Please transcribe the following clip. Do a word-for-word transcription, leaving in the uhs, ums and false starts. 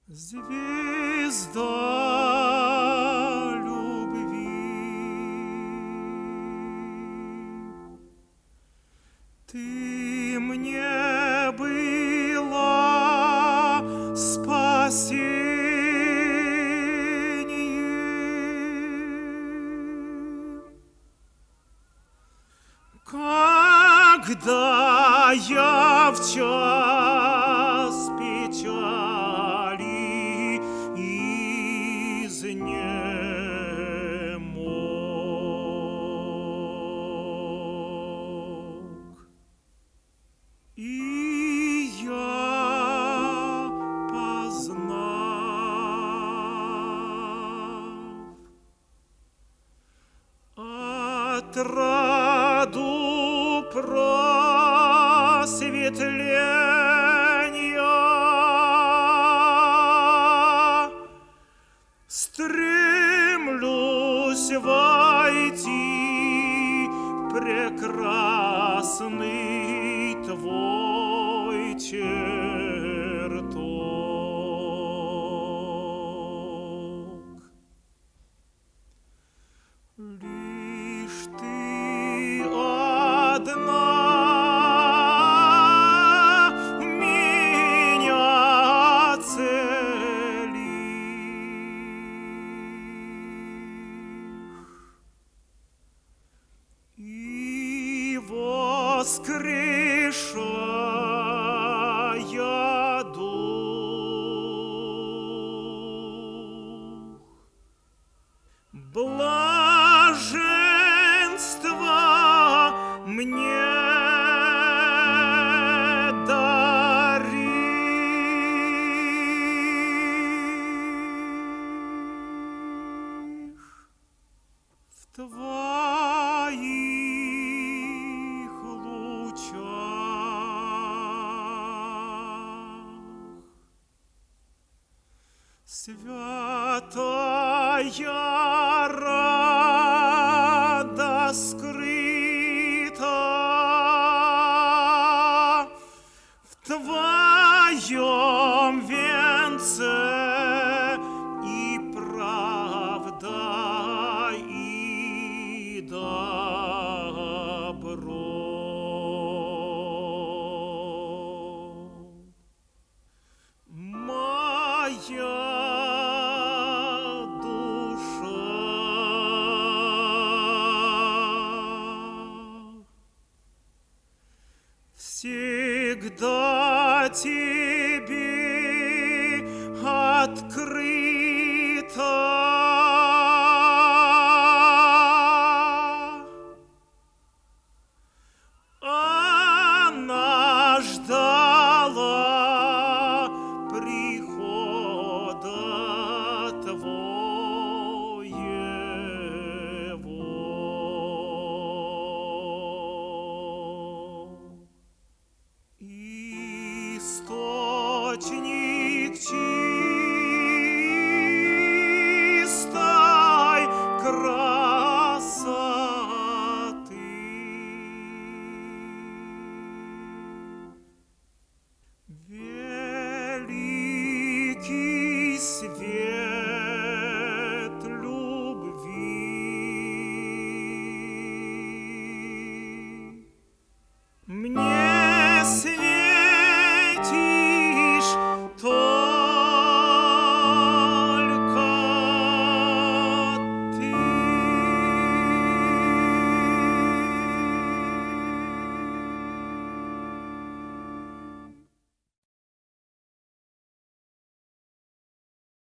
Звезда любви, ты мне была спасением, когда я в час печали изнемог, и я, познав отраду просветления, стремлюсь войти в прекрасный твой чертог. Лишь ты одна меня целишь, и воскрешая дух, блаженство мне даришь в твоих лучах. Святая радость скрыта в твоем венце, и правда, и добро. Моя всегда тебе открыт.